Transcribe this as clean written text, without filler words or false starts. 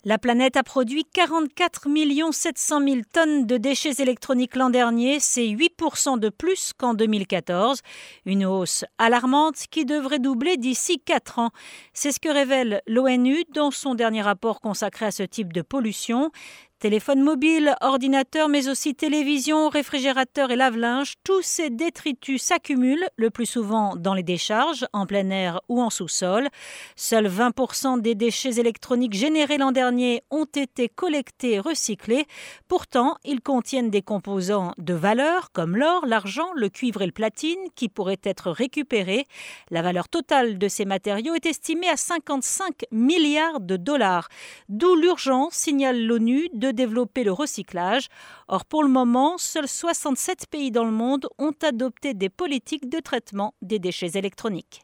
La planète a produit 44 700 000 tonnes de déchets électroniques l'an dernier, c'est 8% de plus qu'en 2014. Une hausse alarmante qui devrait doubler d'ici 4 ans. C'est ce que révèle l'ONU dans son dernier rapport consacré à ce type de pollution. Téléphones mobiles, ordinateurs, mais aussi télévision, réfrigérateurs et lave-linge, tous ces détritus s'accumulent, le plus souvent dans les décharges, en plein air ou en sous-sol. Seuls 20% des déchets électroniques générés l'an dernier ont été collectés et recyclés. Pourtant, ils contiennent des composants de valeur comme l'or, l'argent, le cuivre et le platine qui pourraient être récupérés. La valeur totale de ces matériaux est estimée à 55 milliards de dollars. D'où l'urgence, signale l'ONU, de développer le recyclage. Or, pour le moment, seuls 67 pays dans le monde ont adopté des politiques de traitement des déchets électroniques.